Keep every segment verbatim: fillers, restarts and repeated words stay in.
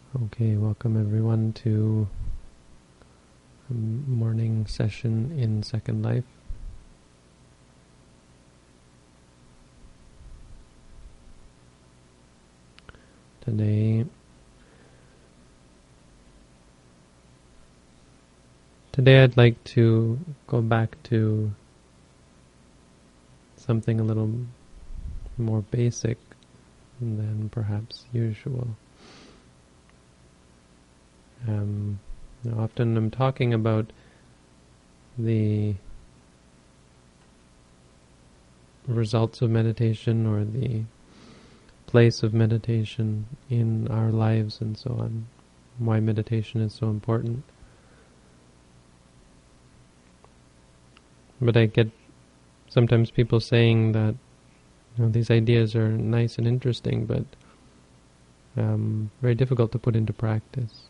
Okay, welcome everyone to a morning session in Second Life. Today, today I'd like to go back to something a little more basic than perhaps usual. Um, you know, often I'm talking about the results of meditation or the place of meditation in our lives and so on, why meditation is so important. But I get sometimes people saying that, you know, these ideas are nice and interesting, but um, very difficult to put into practice.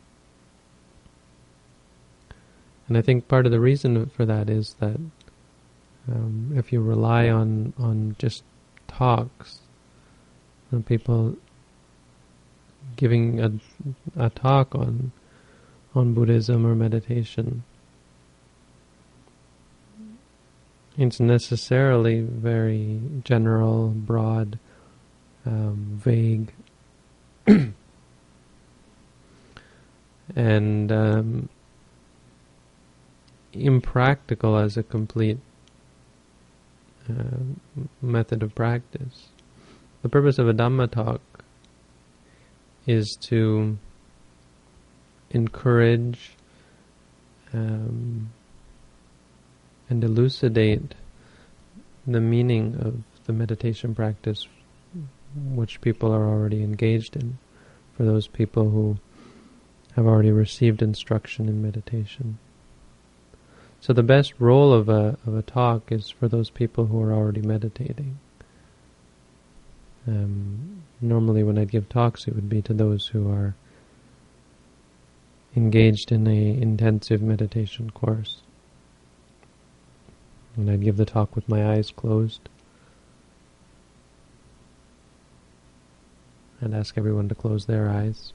And I think part of the reason for that is that um, if you rely on, on just talks, and people giving a, a talk on on Buddhism or meditation, it's necessarily very general, broad, um, vague, and um, impractical as a complete uh, method of practice. The purpose of a Dhamma talk is to encourage um, and elucidate the meaning of the meditation practice which people are already engaged in, for those people who have already received instruction in meditation. So the best role of a of a talk is for those people who are already meditating. Um, normally when I'd give talks, it would be to those who are engaged in a intensive meditation course. And I'd give the talk with my eyes closed. I'd ask everyone to close their eyes.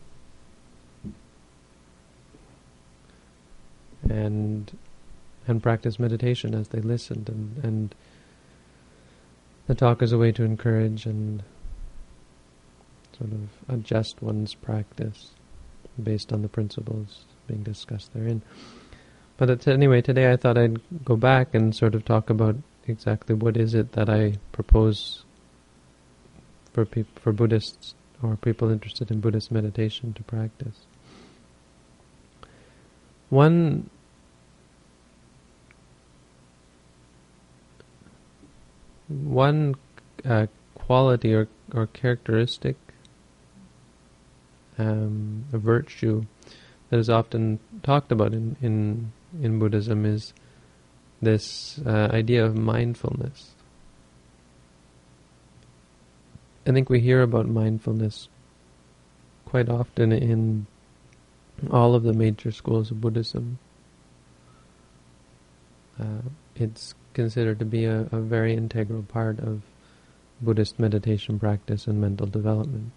And and practice meditation as they listened. And, and the talk is a way to encourage and sort of adjust one's practice based on the principles being discussed therein. But it's, anyway, today I thought I'd go back and sort of talk about exactly what is it that I propose for peop- for Buddhists or people interested in Buddhist meditation to practice. One one uh, quality or, or characteristic, um, a virtue that is often talked about in, in, in Buddhism is this uh, idea of mindfulness. I think we hear about mindfulness quite often in all of the major schools of Buddhism. Uh, it's considered to be a, a very integral part of Buddhist meditation practice and mental development.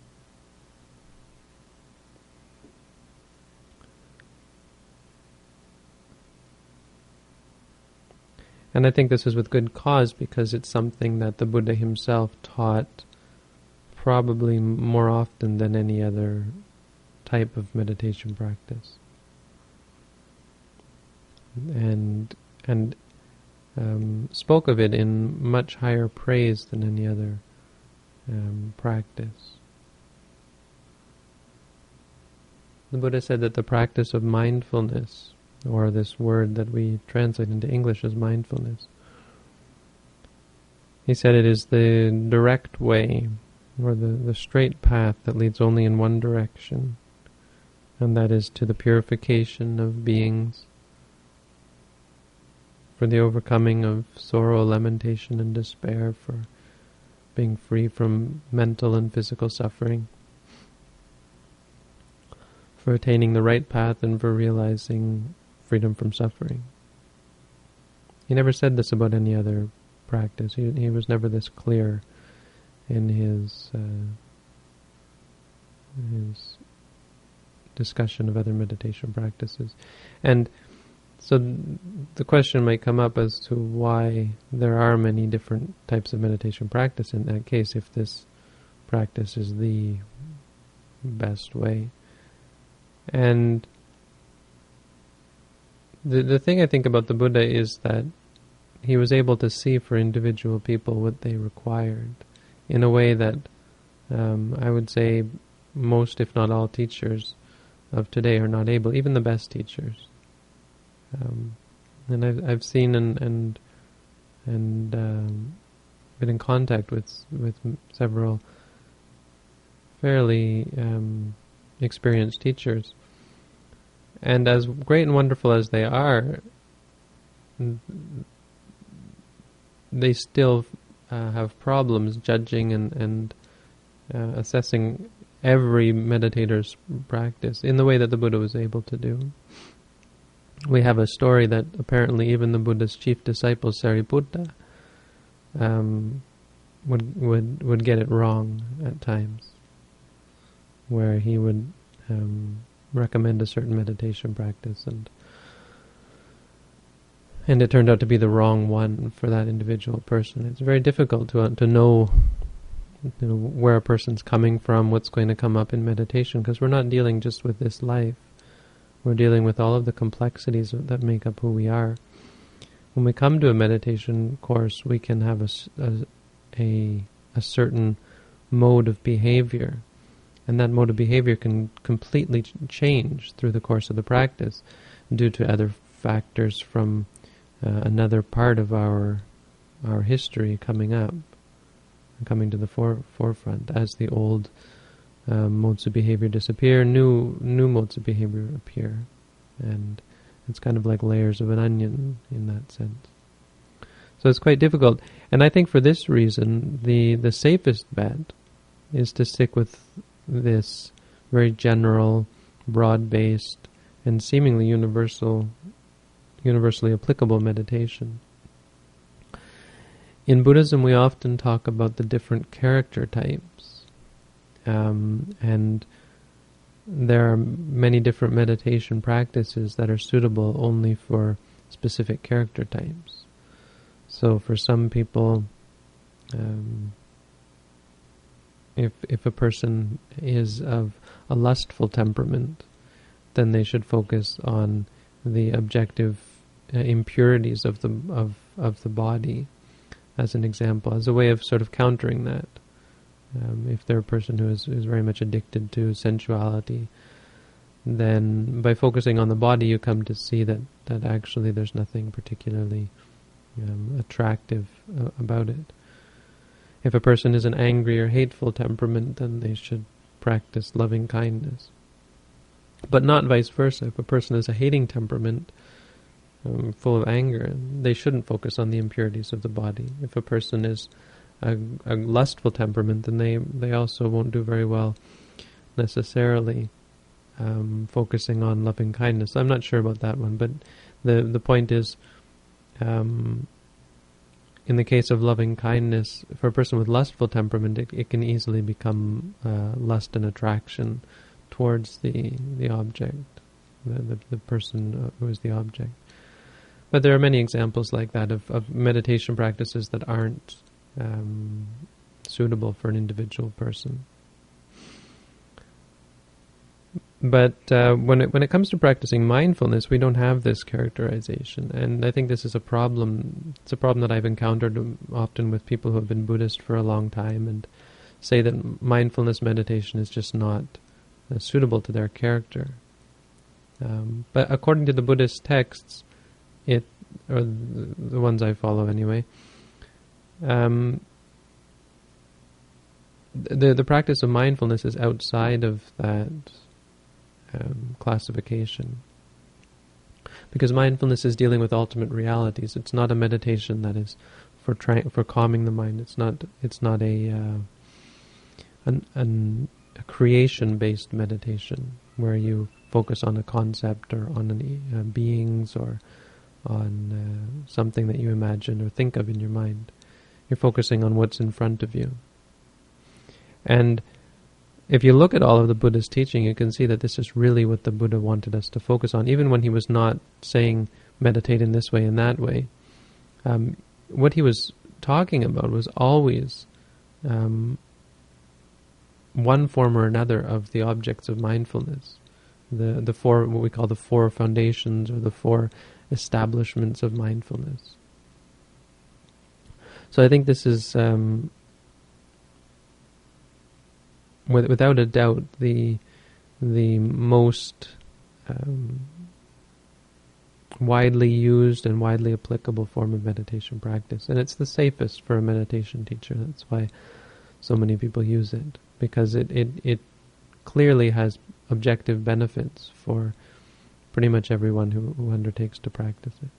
And I think this is with good cause, because it's something that the Buddha himself taught probably more often than any other type of meditation practice. And and um, spoke of it in much higher praise than any other um, practice. The Buddha said that the practice of mindfulness, or this word that we translate into English as mindfulness, he said it is the direct way, or the, the straight path that leads only in one direction, and that is to the purification of beings, for the overcoming of sorrow, lamentation, and despair, for being free from mental and physical suffering, for attaining the right path, and for realizing freedom from suffering. He never said this about any other practice. He, he was never this clear in his uh, his discussion of other meditation practices. And so the question might come up as to why there are many different types of meditation practice in that case, if this practice is the best way. And the the thing I think about the Buddha is that he was able to see for individual people what they required in a way that um, I would say most, if not all, teachers of today are not able, even the best teachers. Um, and I've I've seen and and and um, been in contact with with several fairly um, experienced teachers, and as great and wonderful as they are, they still uh, have problems judging and and uh, assessing every meditator's practice in the way that the Buddha was able to do. We have a story that apparently even the Buddha's chief disciple Sariputta um, would would would get it wrong at times, where he would um, recommend a certain meditation practice, and and it turned out to be the wrong one for that individual person. It's very difficult to uh, to know, you know, where a person's coming from, what's going to come up in meditation, because we're not dealing just with this life. We're dealing with all of the complexities that make up who we are. When we come to a meditation course, we can have a, a, a, a certain mode of behavior, and that mode of behavior can completely ch- change through the course of the practice due to other factors from uh, another part of our our history coming up, coming to the fore, forefront as the old Um, modes of behavior disappear, new new modes of behavior appear, and it's kind of like layers of an onion in that sense. So it's quite difficult, and I think for this reason, the the safest bet is to stick with this very general, broad-based, and seemingly universal, universally applicable meditation. In Buddhism, we often talk about the different character types. Um, and there are many different meditation practices that are suitable only for specific character types. So for some people, um, if if a person is of a lustful temperament, then they should focus on the objective uh, impurities of the of of the body, as an example, as a way of sort of countering that. Um, if they're a person who is, is very much addicted to sensuality, then by focusing on the body, you come to see that, that actually there's nothing particularly um, attractive uh, about it. If a person is an angry or hateful temperament, then they should practice loving kindness. But not vice versa. If a person is a hating temperament, um, full of anger, they shouldn't focus on the impurities of the body. If a person is A, a lustful temperament, then they, they also won't do very well necessarily um, focusing on loving kindness. I'm not sure about that one, but the the point is, um, in the case of loving kindness, for a person with lustful temperament, it, it can easily become uh, lust and attraction towards the the object, the, the, the person who is the object. But there are many examples like that of, of meditation practices that aren't Um, suitable for an individual person. But uh, when it when it comes to practicing mindfulness, we don't have this characterization, and I think this is a problem. It's a problem that I've encountered often with people who have been Buddhist for a long time and say that mindfulness meditation is just not uh, suitable to their character. Um, but according to the Buddhist texts, it or the, the ones I follow anyway. Um, the the practice of mindfulness is outside of that um, classification, because mindfulness is dealing with ultimate realities. It's not a meditation that is for trying for calming the mind. It's not it's not a uh, an, an a creation-based meditation where you focus on a concept or on an, uh, beings or on uh, something that you imagine or think of in your mind. You're focusing on what's in front of you. And if you look at all of the Buddha's teaching, you can see that this is really what the Buddha wanted us to focus on, even when he was not saying meditate in this way and that way. Um, what he was talking about was always um, one form or another of the objects of mindfulness, the the four, what we call the four foundations or the four establishments of mindfulness. So I think this is, um, with, without a doubt, the the most um, widely used and widely applicable form of meditation practice, and it's the safest for a meditation teacher. That's why so many people use it, because it it, it clearly has objective benefits for pretty much everyone who, who undertakes to practice it.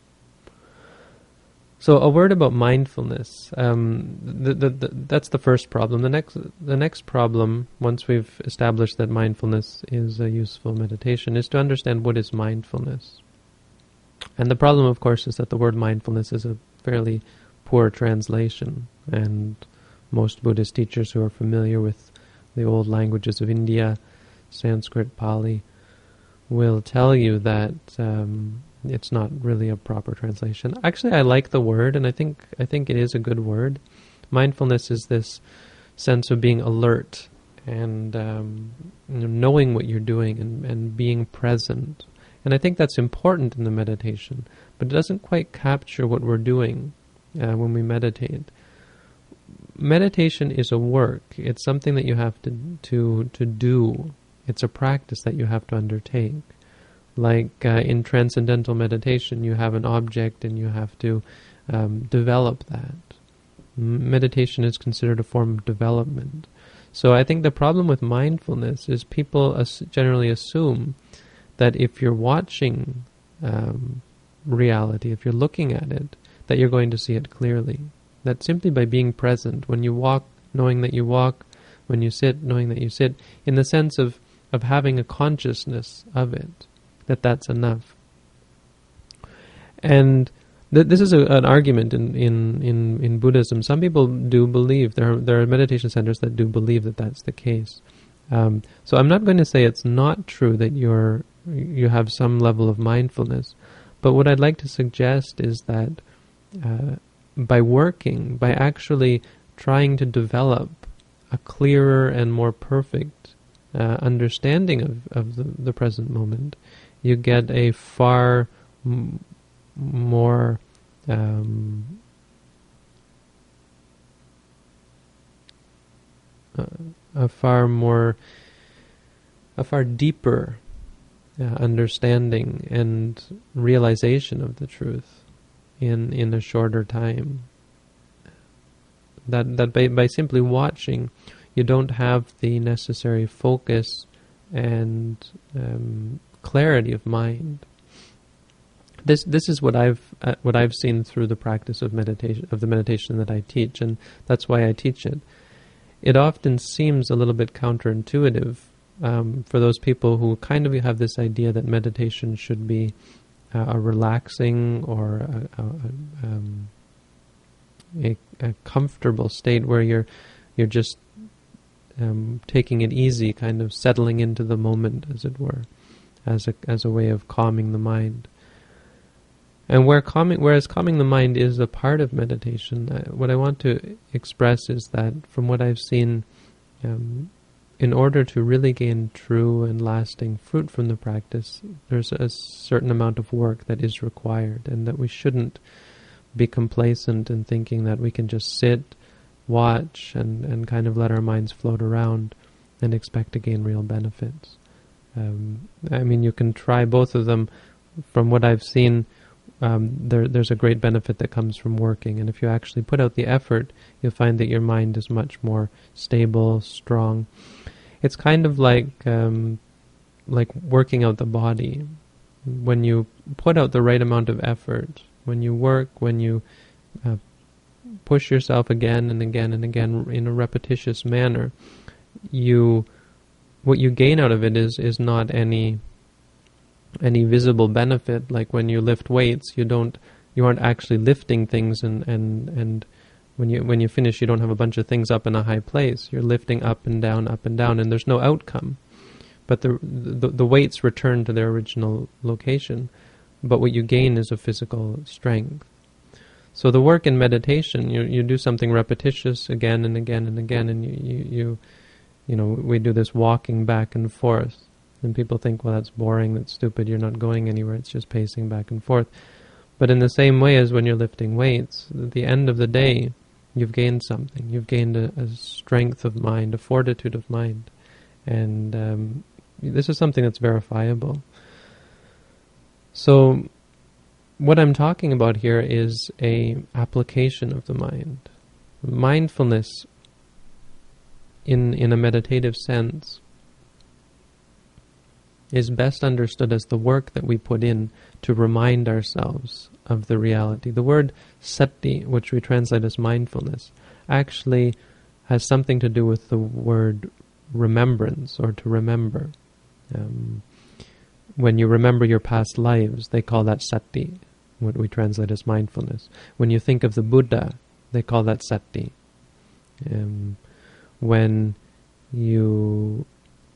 So a word about mindfulness. Um, the, the, the, that's the first problem. The next, the next problem, once we've established that mindfulness is a useful meditation, is to understand what is mindfulness. And the problem, of course, is that the word mindfulness is a fairly poor translation, and most Buddhist teachers who are familiar with the old languages of India, Sanskrit, Pali, will tell you that um, it's not really a proper translation. Actually, I like the word, and I think I think it is a good word. Mindfulness is this sense of being alert and um, you know, knowing what you're doing and, and being present. And I think that's important in the meditation, but it doesn't quite capture what we're doing uh, when we meditate. Meditation is a work. It's something that you have to to to do. It's a practice that you have to undertake. Like uh, in transcendental meditation, you have an object and you have to um, develop that. M- meditation is considered a form of development. So I think the problem with mindfulness is people as- generally assume that if you're watching um, reality, if you're looking at it, that you're going to see it clearly. That simply by being present, when you walk, knowing that you walk, when you sit, knowing that you sit, in the sense of, of having a consciousness of it, that that's enough. And th- this is a, an argument in, in, in, in Buddhism. Some people do believe, there are, there are meditation centers that do believe that that's the case. Um, so I'm not going to say it's not true that you're you have some level of mindfulness, but what I'd like to suggest is that uh, by working, by actually trying to develop a clearer and more perfect uh, understanding of, of the, the present moment, you get a far m- more um, uh, a far more a far deeper uh, understanding and realization of the truth in in a shorter time. That that by, by simply watching, you don't have the necessary focus and um, clarity of mind. This this is what I've uh, what I've seen through the practice of meditation, of the meditation that I teach, and that's why I teach it. It often seems a little bit counterintuitive um, for those people who kind of have this idea that meditation should be uh, a relaxing or a, a, um, a, a comfortable state where you're you're just um, taking it easy, kind of settling into the moment, as it were, as a as a way of calming the mind. And where calming, whereas calming the mind is a part of meditation, uh, what I want to express is that from what I've seen, um, in order to really gain true and lasting fruit from the practice, there's a certain amount of work that is required, and that we shouldn't be complacent in thinking that we can just sit, watch, and, and kind of let our minds float around and expect to gain real benefits. Um, I mean, you can try both of them. From what I've seen, Um, there, there's a great benefit that comes from working, and if you actually put out the effort, you'll find that your mind is much more stable, strong. It's kind of like um, like working out the body. When you put out the right amount of effort, when you work, when you uh, push yourself again and again and again in a repetitious manner, you what you gain out of it is is not any. any visible benefit. Like when you lift weights, you don't, you aren't actually lifting things and and and When you when you finish, you don't have a bunch of things up in a high place. You're lifting up and down, up and down, and there's no outcome. But the the, the weights return to their original location. But what you gain is a physical strength. So the work in meditation, you you do something repetitious again and again and again, and you you you, you know we do this walking back and forth, and people think, well, that's boring, that's stupid, you're not going anywhere. It's just pacing back and forth. But in the same way as when you're lifting weights, at the end of the day, you've gained something. You've gained a, a strength of mind, a fortitude of mind. And um, this is something that's verifiable. So what I'm talking about here is a application of the mind. Mindfulness in, in a meditative sense is best understood as the work that we put in to remind ourselves of the reality. The word sati, which we translate as mindfulness, actually has something to do with the word remembrance, or to remember. Um, when you remember your past lives, they call that sati, what we translate as mindfulness. When you think of the Buddha, they call that sati. Um, when you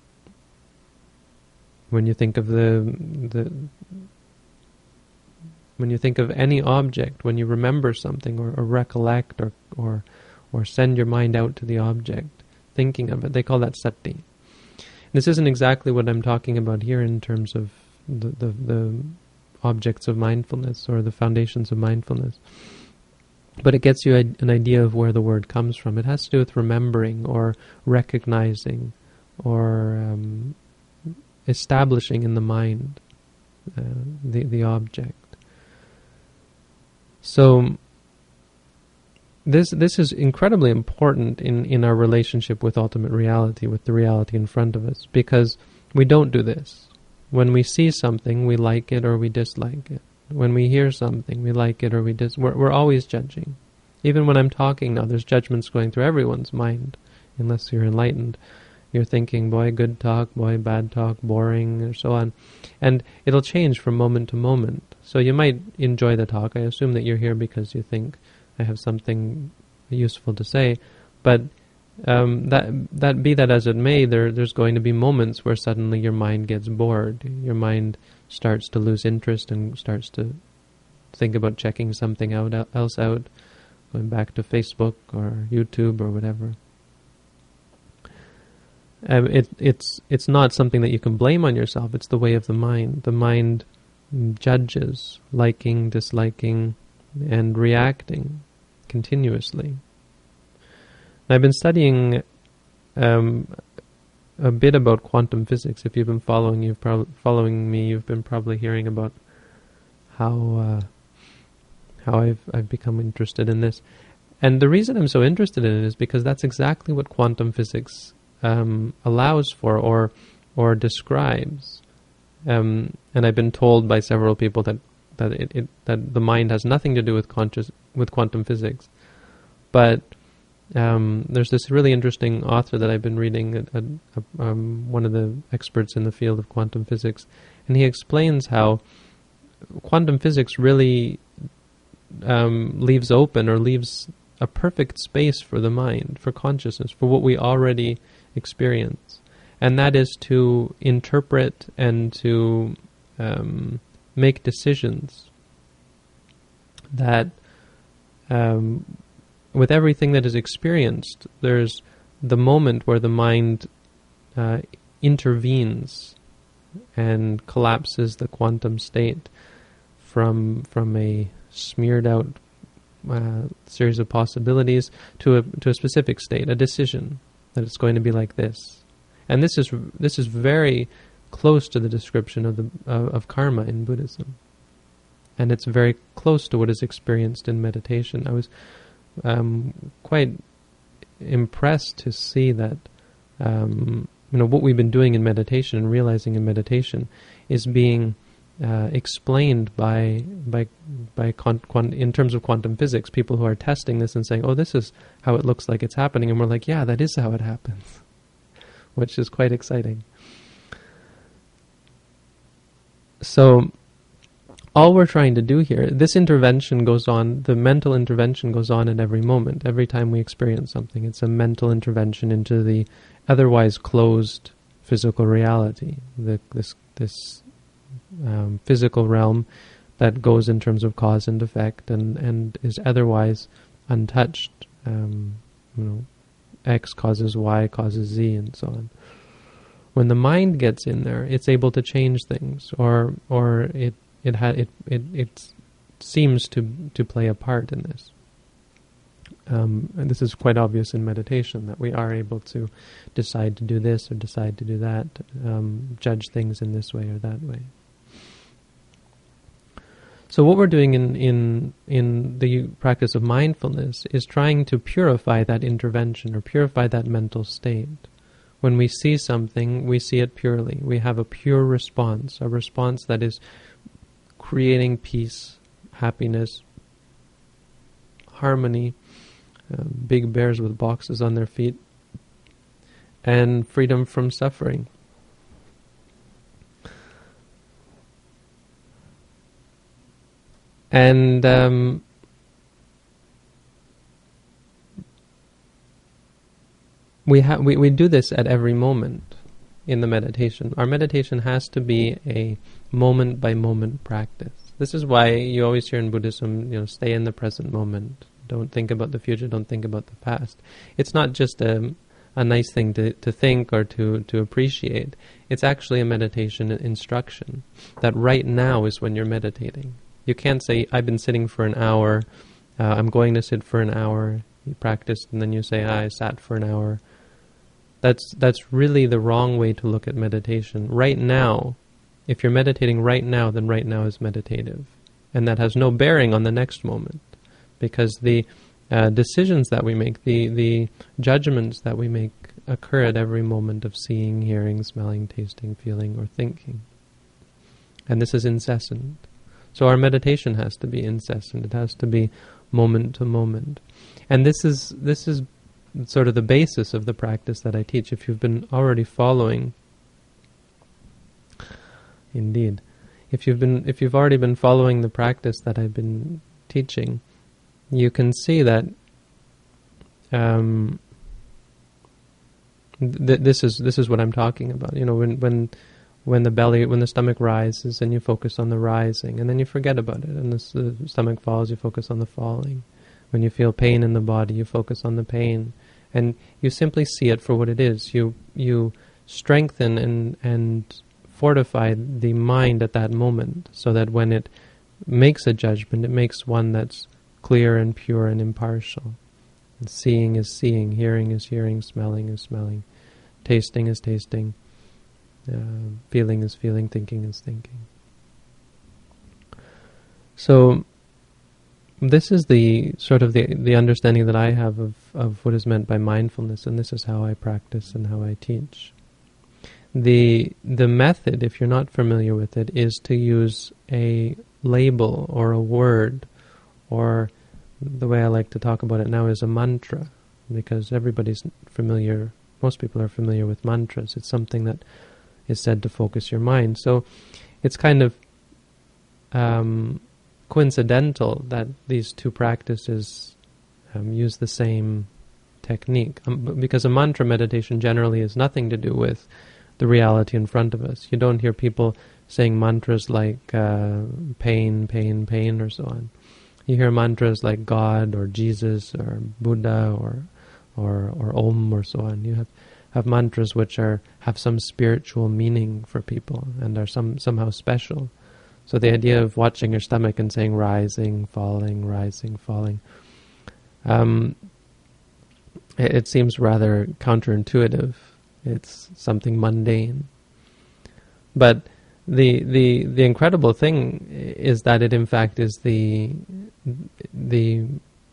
when you think of the the when you think of any object, when you remember something, or, or recollect, or, or or send your mind out to the object, thinking of it, they call that sati. This isn't exactly what I'm talking about here in terms of the, the, the objects of mindfulness or the foundations of mindfulness. But it gets you a, an idea of where the word comes from. It has to do with remembering or recognizing or um, establishing in the mind uh, the, the object. So this this is incredibly important in, in our relationship with ultimate reality, with the reality in front of us, because we don't do this. When we see something, we like it or we dislike it. When we hear something, we like it or we dis. We're, we're always judging. Even when I'm talking now, there's judgments going through everyone's mind, unless you're enlightened. You're thinking, boy, good talk, boy, bad talk, boring, or so on. And it'll change from moment to moment. So you might enjoy the talk. I assume that you're here because you think I have something useful to say. But um, that that be that as it may, there there's going to be moments where suddenly your mind gets bored. Your mind starts to lose interest and starts to think about checking something out else out, going back to Facebook or YouTube or whatever. Um, it, it's it's not something that you can blame on yourself. It's the way of the mind. The mind judges, liking, disliking, and reacting continuously. And I've been studying um, a bit about quantum physics. If you've been following, you've prob- following me, you've been probably hearing about how uh, how I've I've become interested in this. And the reason I'm so interested in it is because that's exactly what quantum physics Um, allows for or or describes, um, and I've been told by several people that that it, it that the mind has nothing to do with conscious with quantum physics. But um, there's this really interesting author that I've been reading, a, a, a, um, one of the experts in the field of quantum physics, and he explains how quantum physics really um, leaves open or leaves a perfect space for the mind, for consciousness, for what we already experience, and that is to interpret and to um, make decisions that um, with everything that is experienced, there's the moment where the mind uh, intervenes and collapses the quantum state from from a smeared out uh, series of possibilities to a to a specific state, a decision that it's going to be like this. And this is this is very close to the description of the uh, of karma in Buddhism, and it's very close to what is experienced in meditation. I was um, quite impressed to see that um, you know what we've been doing in meditation and realizing in meditation is being uh, explained by by by con- quant- in terms of quantum physics. People who are testing this and saying, "Oh, this is how it looks like it's happening," and we're like, "Yeah, that is how it happens," which is quite exciting. So, all we're trying to do here, this intervention goes on, the mental intervention goes on at every moment. Every time we experience something, it's a mental intervention into the otherwise closed physical reality, the, this this um, physical realm that goes in terms of cause and effect, and, and is otherwise untouched. Um, you know, X causes Y, causes Z, and so on. When the mind gets in there, it's able to change things, or or it it ha- it, it it seems to to play a part in this. Um, and this is quite obvious in meditation, that we are able to decide to do this or decide to do that, um, judge things in this way or that way. So what we're doing in, in in the practice of mindfulness is trying to purify that intervention, or purify that mental state. When we see something, we see it purely. We have a pure response, a response that is creating peace, happiness, harmony, um, big bears with boxes on their feet, and freedom from suffering. And um, we, ha- we we do this at every moment in the meditation. Our meditation has to be a moment by moment practice. This is why you always hear in Buddhism, you know, stay in the present moment. Don't think about the future. Don't think about the past. It's not just a a nice thing to, to think or to, to appreciate. It's actually a meditation instruction that right now is when you're meditating. You can't say, I've been sitting for an hour, uh, I'm going to sit for an hour, you practiced, and then you say, I sat for an hour. That's that's really the wrong way to look at meditation. Right now, if you're meditating right now, then right now is meditative. And that has no bearing on the next moment, because the uh, decisions that we make, the, the judgments that we make occur at every moment of seeing, hearing, smelling, tasting, feeling, or thinking. And this is incessant. So our meditation has to be incessant. It has to be moment to moment. And this is this is sort of the basis of the practice that I teach. If you've been already following, indeed, if you've been if you've already been following the practice that I've been teaching, you can see that um, th- this is this is what I'm talking about. You know, when when. When the belly, when the stomach rises, and you focus on the rising, and then you forget about it. And the, the stomach falls, you focus on the falling. When you feel pain in the body, you focus on the pain, and you simply see it for what it is. You you strengthen and and fortify the mind at that moment, so that when it makes a judgment, it makes one that's clear and pure and impartial. And seeing is seeing, hearing is hearing, smelling is smelling, tasting is tasting. Uh, feeling is feeling, thinking is thinking. So this is the sort of the the understanding that I have of, of what is meant by mindfulness, and this is how I practice and how I teach. The the method, if you're not familiar with it, is to use a label or a word, or the way I like to talk about it now is a mantra, because everybody's familiar, most people are familiar with mantras. It's something that is said to focus your mind. So it's kind of um, coincidental that these two practices um, use the same technique. Um, because a mantra meditation generally has nothing to do with the reality in front of us. You don't hear people saying mantras like uh, pain, pain, pain, or so on. You hear mantras like God or Jesus or Buddha or or, or Om or so on. You have have mantras which are have some spiritual meaning for people and are some somehow special. So the idea of watching your stomach and saying rising, falling, rising, falling, um, it, it seems rather counterintuitive. It's something mundane. But the the the incredible thing is that it in fact is the the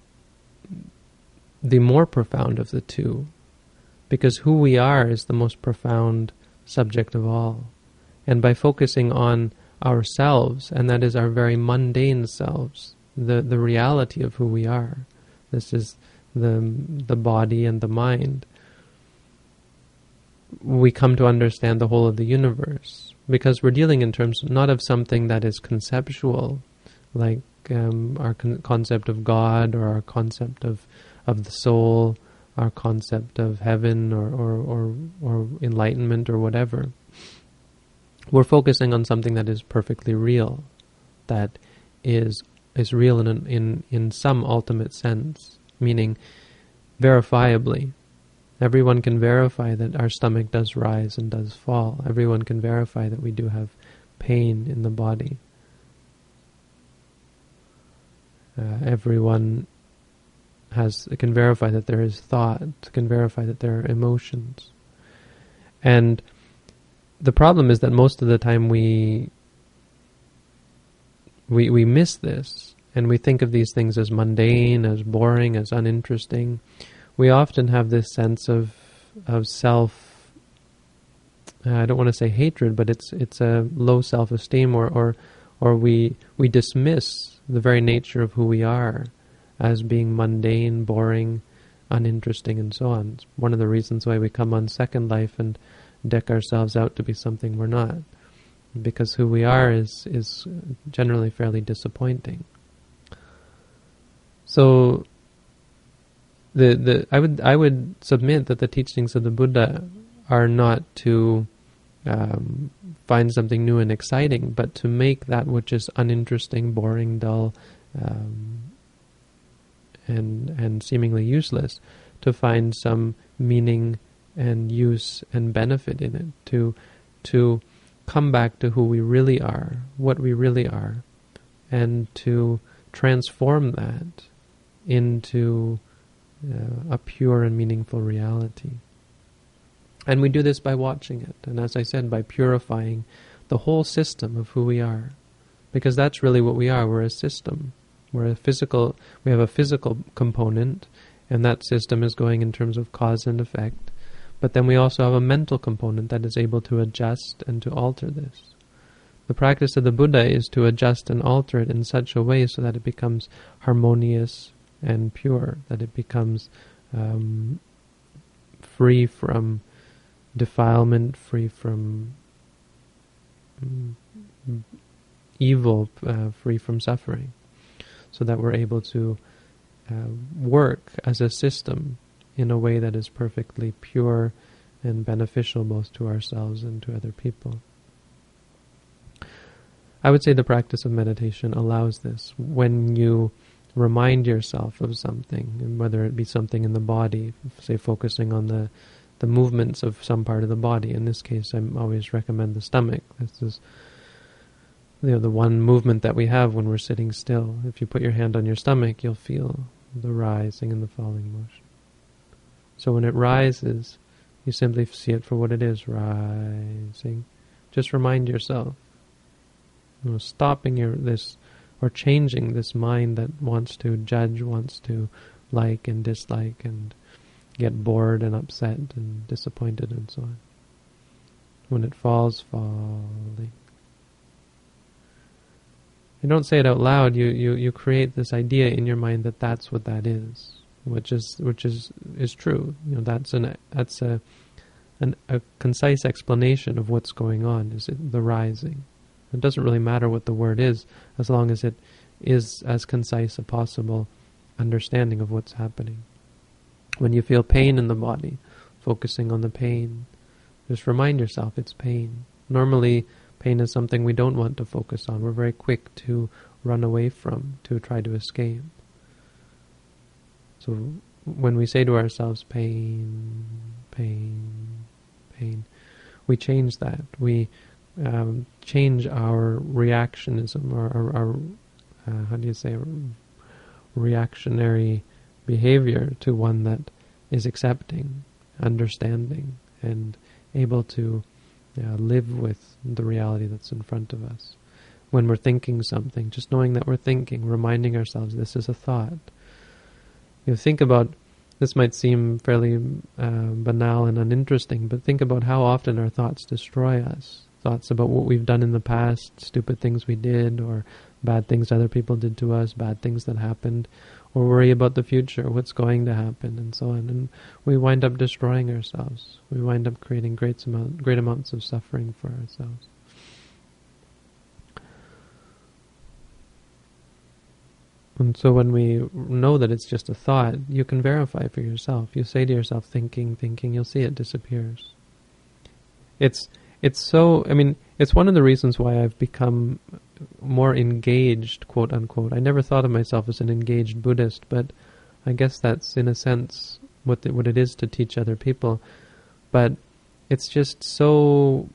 the more profound of the two. Because who we are is the most profound subject of all. And by focusing on ourselves, and that is our very mundane selves, the, the reality of who we are, this is the the body and the mind, we come to understand the whole of the universe, because we're dealing in terms not of something that is conceptual, like um, our con- concept of God, or our concept of, of the soul, our concept of heaven, or, or, or, or enlightenment, or whatever. We're focusing on something that is perfectly real, that is is real in, an, in in some ultimate sense, meaning verifiably. Everyone can verify that our stomach does rise and does fall. Everyone can verify that we do have pain in the body. Uh, everyone has can verify that there is thought, can verify that there are emotions. And the problem is that most of the time we we we miss this, and we think of these things as mundane, as boring, as uninteresting. We often have this sense of of self, uh, I don't want to say hatred, but it's it's a low self-esteem, or, or or we we dismiss the very nature of who we are as being mundane, boring, uninteresting, and so on. It's one of the reasons why we come on Second Life and deck ourselves out to be something we're not, because who we are is is generally fairly disappointing. So the the I would I would submit that the teachings of the Buddha are not to um, find something new and exciting, but to make that which is uninteresting, boring, dull, um, and and seemingly useless, to find some meaning and use and benefit in it, to to come back to who we really are, what we really are, and to transform that into uh, a pure and meaningful reality. And we do this by watching it, and as I said, by purifying the whole system of who we are, because that's really what we are. We're a system. We're a physical. We have a physical component, and that system is going in terms of cause and effect. But then we also have a mental component that is able to adjust and to alter this. The practice of the Buddha is to adjust and alter it in such a way so that it becomes harmonious and pure, that it becomes um, free from defilement, free from mm, evil, uh, free from suffering, so that we're able to uh, work as a system in a way that is perfectly pure and beneficial both to ourselves and to other people. I would say the practice of meditation allows this. When you remind yourself of something, whether it be something in the body, say focusing on the, the movements of some part of the body. In this case, I always recommend the stomach. This is you know, the one movement that we have when we're sitting still. If you put your hand on your stomach, you'll feel the rising and the falling motion. So when it rises, you simply see it for what it is, rising. Just remind yourself, you know, stopping your this, or changing this mind that wants to judge, wants to like and dislike, and get bored and upset and disappointed and so on. When it falls, falling. You don't say it out loud. You, you, you create this idea in your mind that that's what that is. Which is which is is true. You know, that's an that's a an, a concise explanation of what's going on. Is it the rising? It doesn't really matter what the word is, as long as it is as concise as possible understanding of what's happening. When you feel pain in the body, focusing on the pain, just remind yourself it's pain. Normally, pain is something we don't want to focus on. We're very quick to run away from, to try to escape. So when we say to ourselves, pain, pain, pain, we change that. We um, change our reactionism, or our, our uh, how do you say, reactionary behavior to one that is accepting, understanding, and able to uh, live with the reality that's in front of us. When we're thinking something, just knowing that we're thinking, reminding ourselves this is a thought. You know, think about, this might seem fairly uh, banal and uninteresting, but think about how often our thoughts destroy us. Thoughts about what we've done in the past, stupid things we did, or bad things other people did to us, bad things that happened, or worry about the future, what's going to happen, and so on. And we wind up destroying ourselves. We wind up creating great amount, great amounts of suffering for ourselves. And so when we know that it's just a thought, you can verify for yourself. You say to yourself, thinking, thinking, you'll see it disappears. It's it's so, I mean, it's one of the reasons why I've become more engaged, quote unquote. I never thought of myself as an engaged Buddhist, but I guess that's in a sense what the, what it is to teach other people. But it's just so,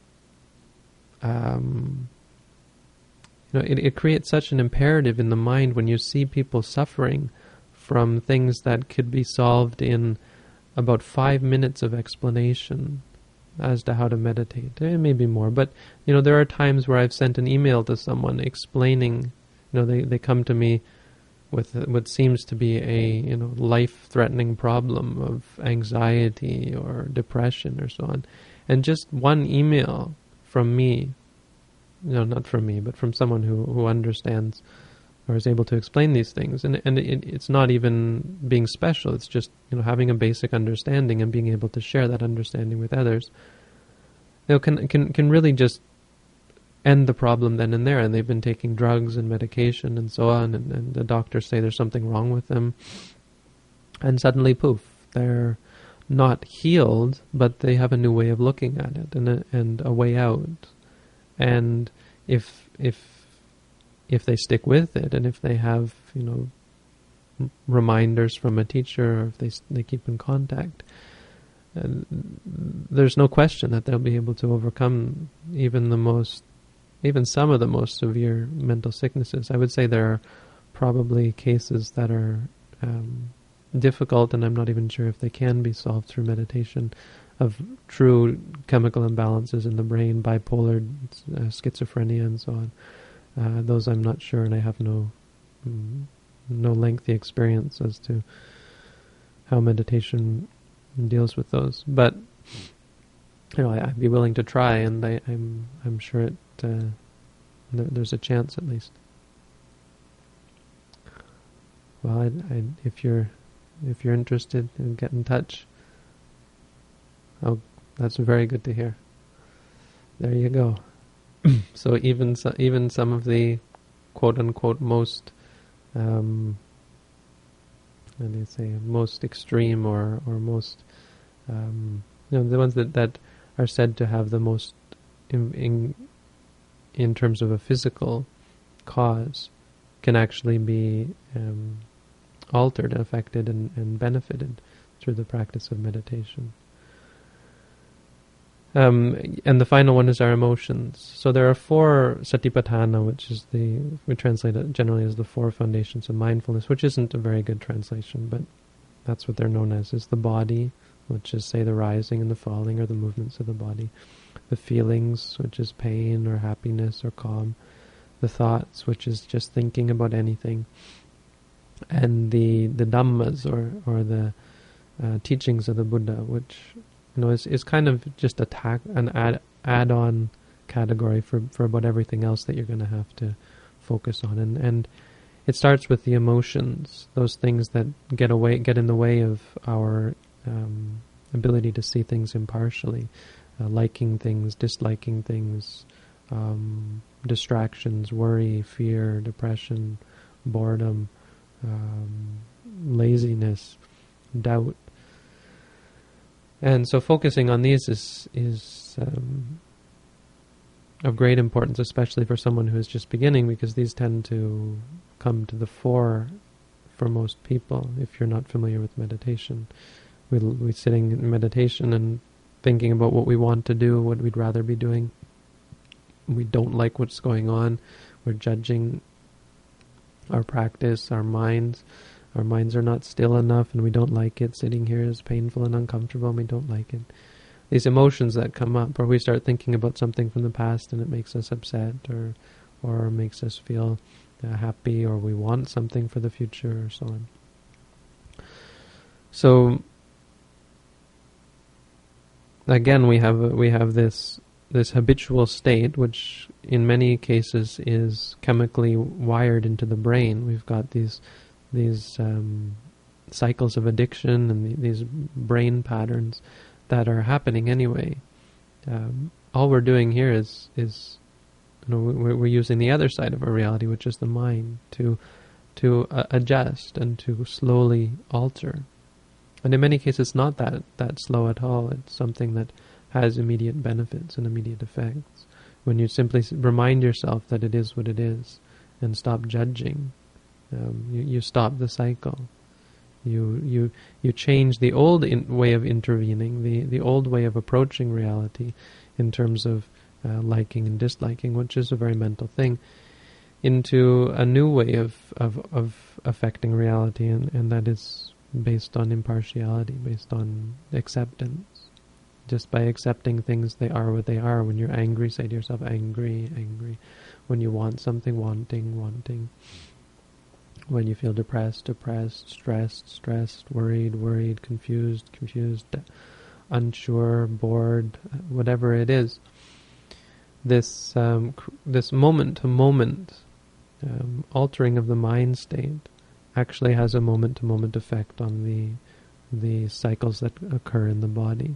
um, you know, it, it creates such an imperative in the mind when you see people suffering from things that could be solved in about five minutes of explanation as to how to meditate. It may be more, but you know, there are times where I've sent an email to someone explaining, you know, they, they come to me with what seems to be a, you know, life-threatening problem of anxiety or depression or so on. And just one email from me, no, not from me, but from someone who, who understands or is able to explain these things. And and it, it's not even being special. It's just, you know, having a basic understanding and being able to share that understanding with others. You know, can can can really just end the problem then and there. And they've been taking drugs and medication and so on, and, and the doctors say there's something wrong with them. And suddenly, poof, they're not healed, but they have a new way of looking at it and a, and a way out. And if if if they stick with it, and if they have, you know, r- reminders from a teacher, or if they they keep in contact, uh, there's no question that they'll be able to overcome even the most, even some of the most severe mental sicknesses. I would say there are probably cases that are um, difficult, and I'm not even sure if they can be solved through meditation, of true chemical imbalances in the brain, bipolar, uh, schizophrenia, and so on. Uh, those I'm not sure, and I have no mm, no lengthy experience as to how meditation deals with those. But you know, I, I'd be willing to try, and I, I'm I'm sure it uh, th- there's a chance at least. Well, I, I, if you're if you're interested, get in touch. Oh, that's very good to hear. There you go. So even so, even some of the quote unquote most, um, how do you say, most extreme or or most, um, you know, the ones that, that are said to have the most in, in in terms of a physical cause, can actually be um, altered, affected, and, and benefited through the practice of meditation. Um, and the final one is our emotions. So there are four satipatthana, which is the, we translate it generally as the four foundations of mindfulness, which isn't a very good translation, but that's what they're known as, is the body, which is, say, the rising and the falling, or the movements of the body. The feelings, which is pain or happiness or calm. The thoughts, which is just thinking about anything. And the, the dhammas, or, or the uh, teachings of the Buddha, which, you know, is, is kind of just a tack, an add, add-on category for, for about everything else that you're going to have to focus on. And, and it starts with the emotions, those things that get away, get in the way of our um, ability to see things impartially, uh, liking things, disliking things, um, distractions, worry, fear, depression, boredom, um, laziness, doubt. And so focusing on these is is um, of great importance, especially for someone who is just beginning, because these tend to come to the fore for most people if you're not familiar with meditation. We, we're sitting in meditation and thinking about what we want to do, what we'd rather be doing. We don't like what's going on. We're judging our practice, our minds. Our minds are not still enough, and we don't like it. Sitting here is painful and uncomfortable, and we don't like it. These emotions that come up, or we start thinking about something from the past and it makes us upset, or or makes us feel uh, happy, or we want something for the future, or so on. So again, we have we have this this habitual state, which in many cases is chemically wired into the brain. We've got these these um, cycles of addiction and the, these brain patterns that are happening anyway. Um, all we're doing here is is you know we're, we're using the other side of our reality, which is the mind, to to uh, adjust and to slowly alter. And in many cases, it's not that that slow at all. It's something that has immediate benefits and immediate effects. When you simply s- remind yourself that it is what it is, and stop judging, um, you, you stop the cycle. You you you change the old in way of intervening, the, the old way of approaching reality in terms of uh, liking and disliking, which is a very mental thing, into a new way of, of, of affecting reality, and, and that is based on impartiality, based on acceptance. Just by accepting things, they are what they are. When you're angry, say to yourself, angry, angry. When you want something, wanting, wanting. When you feel depressed, depressed, stressed, stressed, worried, worried, confused, confused, unsure, bored, whatever it is. This um, cr- this moment-to-moment um, altering of the mind state actually has a moment-to-moment effect on the the cycles that occur in the body.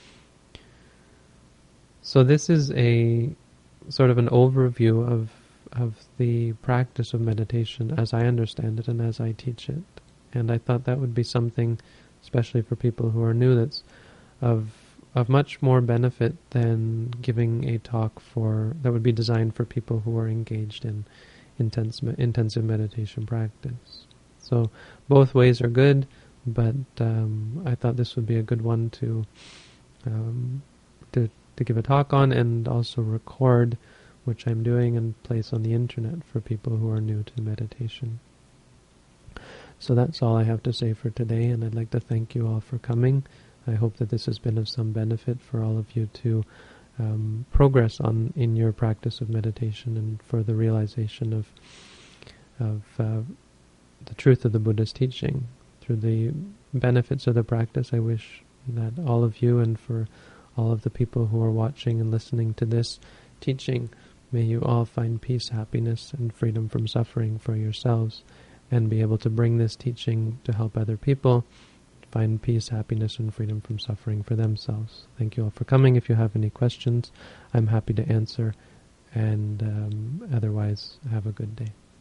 So this is a sort of an overview of of the practice of meditation as I understand it and as I teach it. And I thought that would be something, especially for people who are new, that's of of much more benefit than giving a talk for that would be designed for people who are engaged in intense intensive meditation practice. So both ways are good, but um, I thought this would be a good one to um, to to give a talk on, and also record, which I'm doing, and place on the internet for people who are new to meditation. So that's all I have to say for today, and I'd like to thank you all for coming. I hope that this has been of some benefit for all of you to um, progress on in your practice of meditation, and for the realization of of uh, the truth of the Buddha's teaching. Through the benefits of the practice, I wish that all of you, and for all of the people who are watching and listening to this teaching, may you all find peace, happiness, and freedom from suffering for yourselves, and be able to bring this teaching to help other people find peace, happiness, and freedom from suffering for themselves. Thank you all for coming. If you have any questions, I'm happy to answer, and um, otherwise, have a good day.